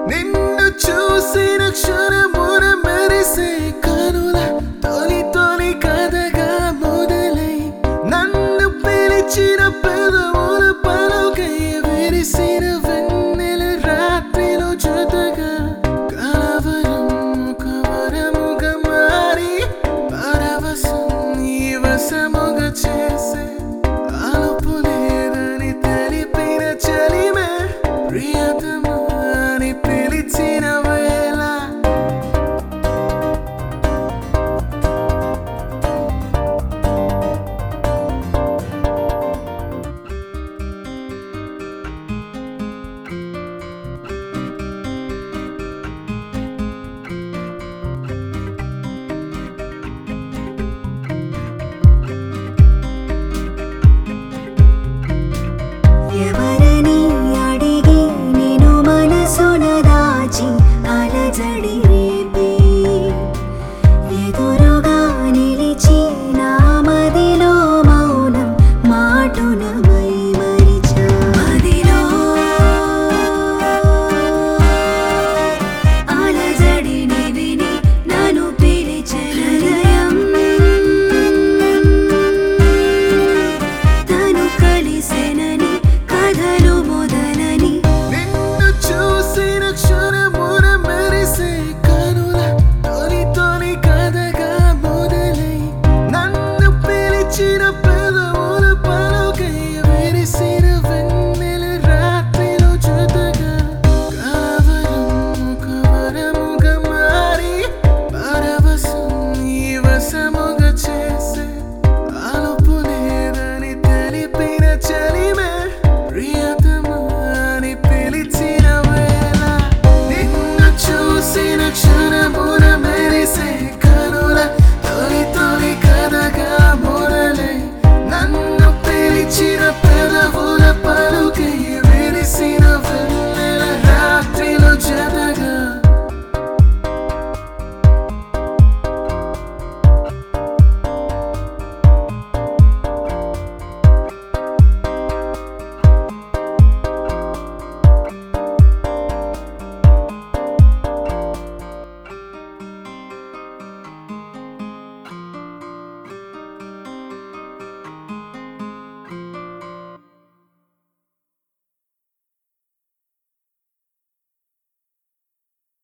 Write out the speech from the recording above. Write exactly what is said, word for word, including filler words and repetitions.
నిన్ను చూసిన క్షణమున మెరిసే కనుల తొలి తొలి కథగా మొదలై నన్ను పిలిచిన పెదవుల పలుకై విరిసిన వెన్నెల రాత్రిలో జతగా కలవరం ఒక వరముగా మారి పరవశం నీ వశముగా చేసే అలుపు లేదని తెలిపిన చలిమే ప్రియతమా అని పిలిచిన